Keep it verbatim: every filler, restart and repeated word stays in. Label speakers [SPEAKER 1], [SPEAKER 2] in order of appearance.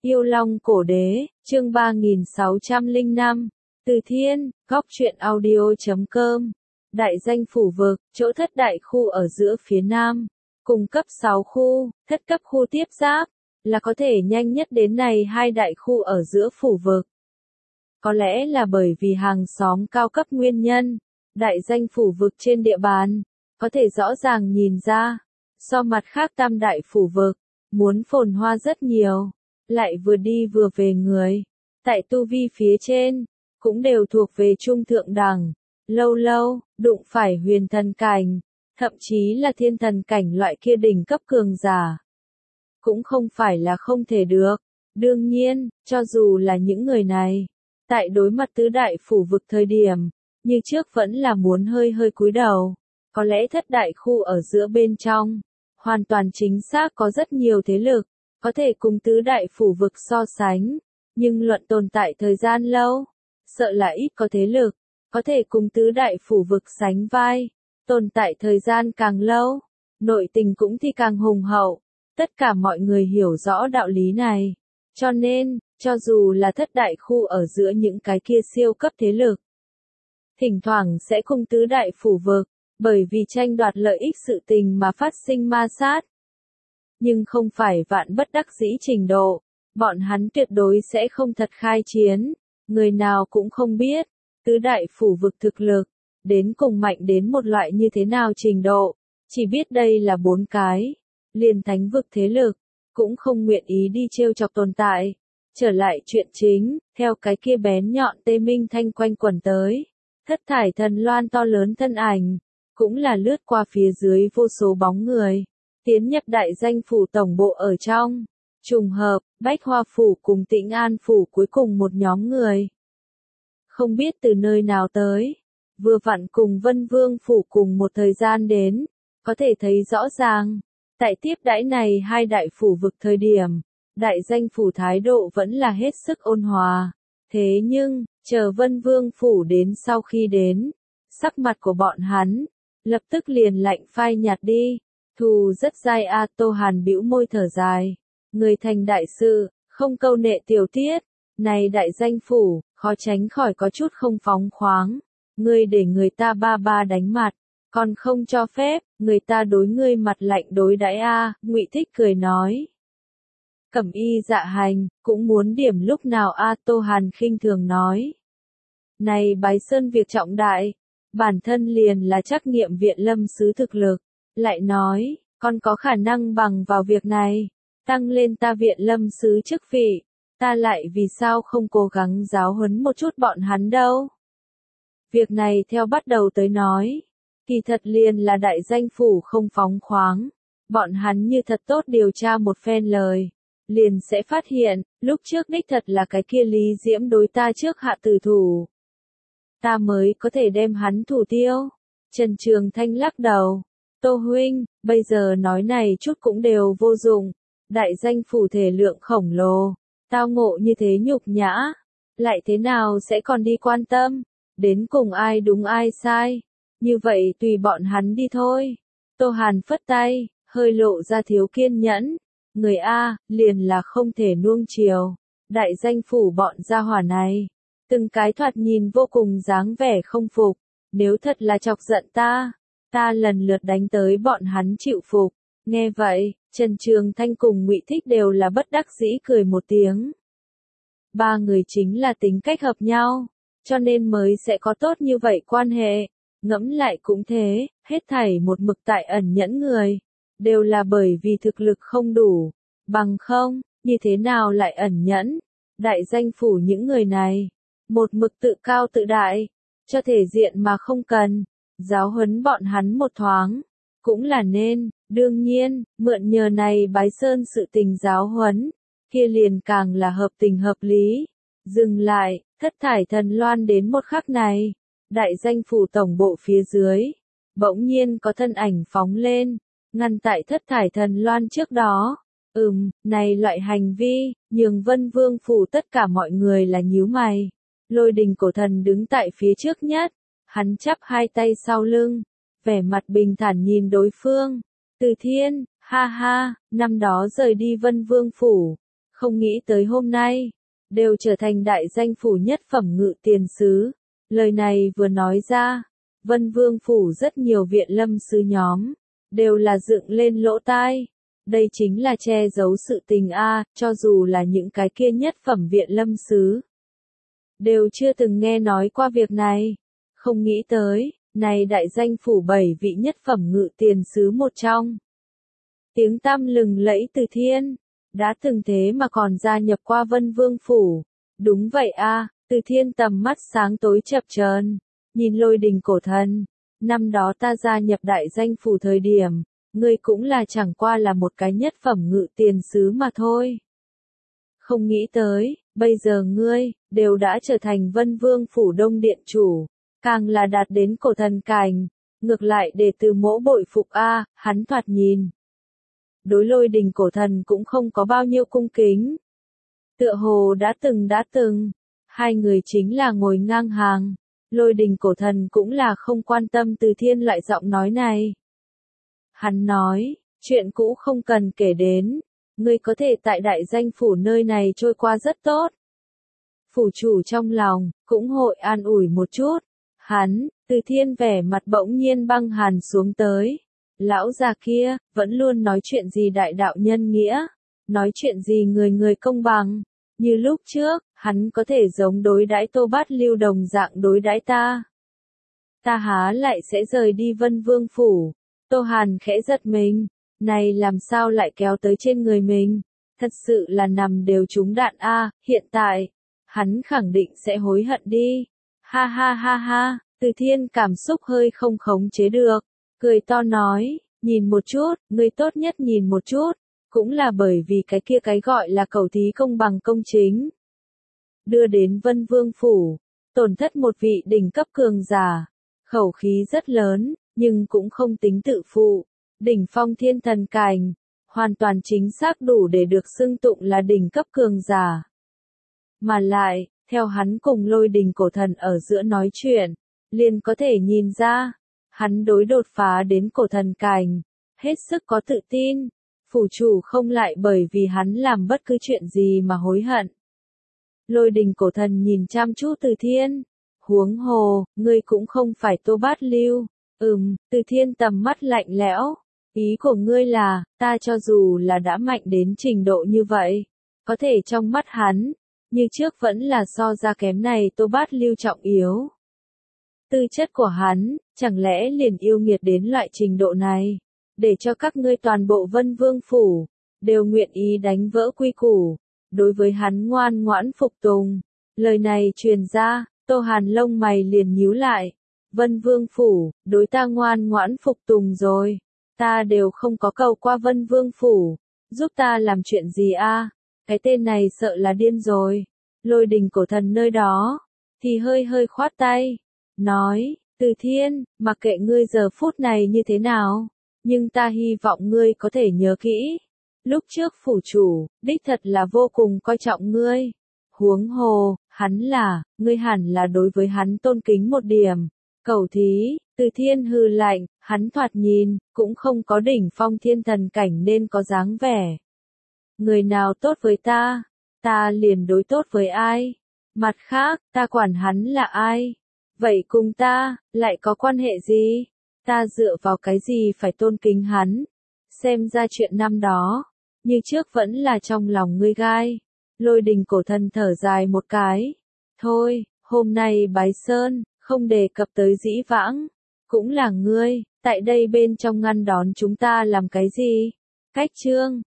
[SPEAKER 1] Yêu Long Cổ Đế, chương ba nghìn sáu trăm lẻ năm, Từ Thiên, góc truyện audio.com. Đại danh phủ vực, chỗ thất đại khu ở giữa phía nam, cùng cấp sáu khu, thất cấp khu tiếp giáp, là có thể nhanh nhất đến này hai đại khu ở giữa phủ vực. Có lẽ là bởi vì hàng xóm cao cấp nguyên nhân, đại danh phủ vực trên địa bàn, có thể rõ ràng nhìn ra, so mặt khác tam đại phủ vực, muốn phồn hoa rất nhiều, lại vừa đi vừa về người, tại tu vi phía trên, cũng đều thuộc về trung thượng đẳng, lâu lâu, đụng phải huyền thần cảnh, thậm chí là thiên thần cảnh loại kia đỉnh cấp cường giả. Cũng không phải là không thể được, đương nhiên, cho dù là những người này, tại đối mặt tứ đại phủ vực thời điểm, như trước vẫn là muốn hơi hơi cúi đầu, có lẽ thất đại khu ở giữa bên trong, hoàn toàn chính xác có rất nhiều thế lực, có thể cùng tứ đại phủ vực so sánh, nhưng luận tồn tại thời gian lâu, sợ là ít có thế lực, có thể cùng tứ đại phủ vực sánh vai, tồn tại thời gian càng lâu, nội tình cũng thì càng hùng hậu, tất cả mọi người hiểu rõ đạo lý này, cho nên, cho dù là thất đại khu ở giữa những cái kia siêu cấp thế lực, thỉnh thoảng sẽ cùng tứ đại phủ vực, bởi vì tranh đoạt lợi ích sự tình mà phát sinh ma sát. Nhưng không phải vạn bất đắc dĩ trình độ, bọn hắn tuyệt đối sẽ không thật khai chiến, người nào cũng không biết, tứ đại phủ vực thực lực, đến cùng mạnh đến một loại như thế nào trình độ, chỉ biết đây là bốn cái, liền thánh vực thế lực, cũng không nguyện ý đi trêu chọc tồn tại. Trở lại chuyện chính, theo cái kia bén nhọn tê minh thanh quanh quẩn tới, thất thải thần loan to lớn thân ảnh, cũng là lướt qua phía dưới vô số bóng người, tiến nhập đại danh phủ tổng bộ ở trong, trùng hợp, Bách Hoa phủ cùng Tĩnh An phủ cuối cùng một nhóm người. Không biết từ nơi nào tới, vừa vặn cùng Vân Vương phủ cùng một thời gian đến, có thể thấy rõ ràng, tại tiếp đãi này hai đại phủ vực thời điểm, đại danh phủ thái độ vẫn là hết sức ôn hòa, thế nhưng, chờ Vân Vương phủ đến sau khi đến, sắc mặt của bọn hắn, lập tức liền lạnh phai nhạt đi, thù rất dai a. Tô Hàn bĩu môi thở dài, người thành đại sự, không câu nệ tiểu tiết, này đại danh phủ, khó tránh khỏi có chút không phóng khoáng, ngươi để người ta ba ba đánh mặt, còn không cho phép, người ta đối ngươi mặt lạnh đối đãi a. Ngụy Thích cười nói. Cẩm y dạ hành, cũng muốn điểm lúc nào a. Tô Hàn khinh thường nói. Này Bái Sơn việc trọng đại, bản thân liền là trắc nghiệm viện lâm sứ thực lực, lại nói, con có khả năng bằng vào việc này, tăng lên ta viện lâm sứ chức vị, ta lại vì sao không cố gắng giáo huấn một chút bọn hắn đâu. Việc này theo bắt đầu tới nói, kỳ thật liền là đại danh phủ không phóng khoáng, bọn hắn như thật tốt điều tra một phen lời, liền sẽ phát hiện, lúc trước đích thật là cái kia Lý Diễm đối ta trước hạ tử thủ. Ta mới có thể đem hắn thủ tiêu. Trần Trường Thanh lắc đầu. Tô huynh, bây giờ nói này chút cũng đều vô dụng. Đại danh phủ thể lượng khổng lồ. Tao ngộ như thế nhục nhã. Lại thế nào sẽ còn đi quan tâm. Đến cùng ai đúng ai sai. Như vậy tùy bọn hắn đi thôi. Tô Hàn phất tay, hơi lộ ra thiếu kiên nhẫn. Người A, liền là không thể nuông chiều. Đại danh phủ bọn gia hỏa này. Từng cái thoạt nhìn vô cùng dáng vẻ không phục, nếu thật là chọc giận ta, ta lần lượt đánh tới bọn hắn chịu phục. Nghe vậy, Trần Trường Thanh cùng Ngụy Thích đều là bất đắc dĩ cười một tiếng. Ba người chính là tính cách hợp nhau, cho nên mới sẽ có tốt như vậy quan hệ. Ngẫm lại cũng thế, hết thảy một mực tại ẩn nhẫn người, đều là bởi vì thực lực không đủ, bằng không, như thế nào lại ẩn nhẫn. Đại danh phủ những người này, một mực tự cao tự đại, cho thể diện mà không cần, giáo huấn bọn hắn một thoáng, cũng là nên, đương nhiên, mượn nhờ này Bái Sơn sự tình giáo huấn, kia liền càng là hợp tình hợp lý. Dừng lại, thất thải thần loan đến một khắc này, đại danh phủ tổng bộ phía dưới, bỗng nhiên có thân ảnh phóng lên, ngăn tại thất thải thần loan trước đó. Ừm, này loại hành vi, nhường Vân Vương phủ tất cả mọi người là nhíu mày. Lôi Đình cổ thần đứng tại phía trước nhất, hắn chắp hai tay sau lưng, vẻ mặt bình thản nhìn đối phương. Từ Thiên, ha ha, năm đó rời đi Vân Vương phủ, Không nghĩ tới hôm nay, đều trở thành đại danh phủ nhất phẩm ngự tiền sứ. Lời này vừa nói ra, Vân Vương phủ rất nhiều viện lâm sứ nhóm, đều là dựng lên lỗ tai. Đây chính là che giấu sự tình a, cho dù là những cái kia nhất phẩm viện lâm sứ. Đều chưa từng nghe nói qua việc này. Không nghĩ tới, này đại danh phủ bảy vị nhất phẩm ngự tiền sứ một trong. Tiếng tăm lừng lẫy Từ Thiên, đã từng thế mà còn gia nhập qua Vân Vương phủ. Đúng vậy a, Từ Thiên tầm mắt sáng tối chập chờn, nhìn Lôi Đình Cổ Thần. Năm đó ta gia nhập đại danh phủ thời điểm, ngươi cũng là chẳng qua là một cái nhất phẩm ngự tiền sứ mà thôi. Không nghĩ tới, bây giờ ngươi, đều đã trở thành Vân Vương phủ Đông Điện chủ, càng là đạt đến cổ thần cảnh, ngược lại để từ mỗ bội phục a, hắn thoạt nhìn. Đối Lôi Đình Cổ Thần cũng không có bao nhiêu cung kính. Tựa hồ đã từng đã từng, hai người chính là ngồi ngang hàng, Lôi Đình Cổ Thần cũng là không quan tâm Từ Thiên loại giọng nói này. Hắn nói, chuyện cũ không cần kể đến, ngươi có thể tại đại danh phủ nơi này trôi qua rất tốt. Phủ chủ trong lòng, cũng hội an ủi một chút. Hắn, Từ Thiên vẻ mặt bỗng nhiên băng hàn xuống tới. Lão già kia, vẫn luôn nói chuyện gì đại đạo nhân nghĩa, nói chuyện gì người người công bằng. Như lúc trước, hắn có thể giống đối đãi Tô Bát Lưu đồng dạng đối đãi ta. Ta há lại sẽ rời đi Vân Vương phủ. Tô Hàn khẽ giật mình, này làm sao lại kéo tới trên người mình, thật sự là nằm đều trúng đạn a, hiện tại, hắn khẳng định sẽ hối hận đi. Ha ha ha ha, Từ Thiên cảm xúc hơi không khống chế được, cười to nói, nhìn một chút, ngươi tốt nhất nhìn một chút, cũng là bởi vì cái kia cái gọi là cầu thí công bằng công chính. Đưa đến Vân Vương phủ, tổn thất một vị đỉnh cấp cường giả, khẩu khí rất lớn, nhưng cũng không tính tự phụ, đỉnh phong thiên thần cảnh, hoàn toàn chính xác đủ để được xưng tụng là đỉnh cấp cường giả. Mà lại, theo hắn cùng Lôi Đình Cổ Thần ở giữa nói chuyện, liền có thể nhìn ra, hắn đối đột phá đến cổ thần cảnh, hết sức có tự tin, phủ chủ không lại bởi vì hắn làm bất cứ chuyện gì mà hối hận. Lôi Đình Cổ Thần nhìn chăm chú Từ Thiên, huống hồ, ngươi cũng không phải Tô Bát Lưu. Ừm, Từ Thiên tầm mắt lạnh lẽo, ý của ngươi là, ta cho dù là đã mạnh đến trình độ như vậy, có thể trong mắt hắn, như trước vẫn là so ra kém này Tô Bát Lưu trọng yếu. Tư chất của hắn, chẳng lẽ liền yêu nghiệt đến loại trình độ này, để cho các ngươi toàn bộ Vân Vương phủ, đều nguyện ý đánh vỡ quy củ, đối với hắn ngoan ngoãn phục tùng. Lời này truyền ra, Tô Hàn lông mày liền nhíu lại. Vân Vương phủ, đối ta ngoan ngoãn phục tùng rồi. Ta đều không có cầu qua Vân Vương phủ. Giúp ta làm chuyện gì a? Cái tên này sợ là điên rồi. Lôi Đình Cổ Thần nơi đó, thì hơi hơi khoát tay. Nói, Từ Thiên, mặc kệ ngươi giờ phút này như thế nào. Nhưng ta hy vọng ngươi có thể nhớ kỹ. Lúc trước phủ chủ, đích thật là vô cùng coi trọng ngươi. Huống hồ, hắn là, ngươi hẳn là đối với hắn tôn kính một điểm. Cầu thí, Từ Thiên hừ lạnh, hắn thoạt nhìn, cũng không có đỉnh phong thiên thần cảnh nên có dáng vẻ. Người nào tốt với ta, ta liền đối tốt với ai. Mặt khác, ta quản hắn là ai. Vậy cùng ta, lại có quan hệ gì? Ta dựa vào cái gì phải tôn kính hắn? Xem ra chuyện năm đó, như trước vẫn là trong lòng ngươi gai. Lôi Đình Cổ Thần thở dài một cái. Thôi, hôm nay bái sơn, không đề cập tới dĩ vãng. Cũng là ngươi, tại đây bên trong ngăn đón chúng ta làm cái gì? Cách chương.